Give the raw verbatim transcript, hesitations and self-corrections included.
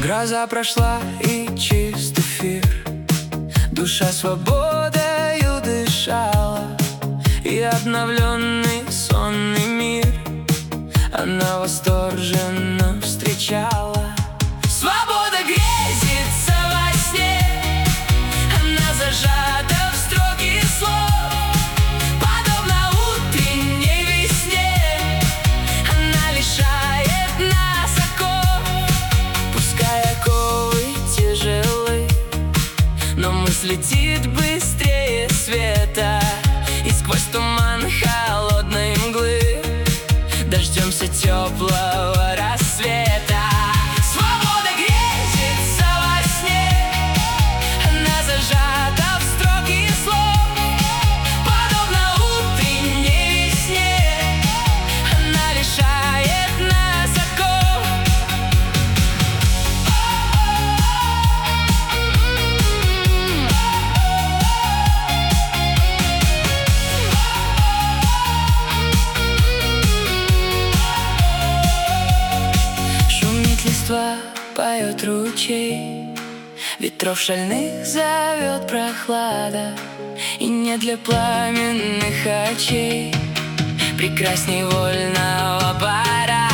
Гроза прошла и чист эфир, душа свободою дышала, и обновленный сонный мир она восторженно встречала. Свобода грезится во сне, она зажата в строгих слов, подобно утренней весне, она лишает нас оков. Пускай оковы тяжелы, но мысль летит быстрее света, и сквозь туман холодной мглы дождемся теплого рассвета. Свобода грезится во сне, она зажата в строгих слов, подобно утренней весне, она лишает нас оков. Шумит листва, поет ручей, ветров шальных зовет прохлада, и не для пламенных очей прекрасней вольного парада.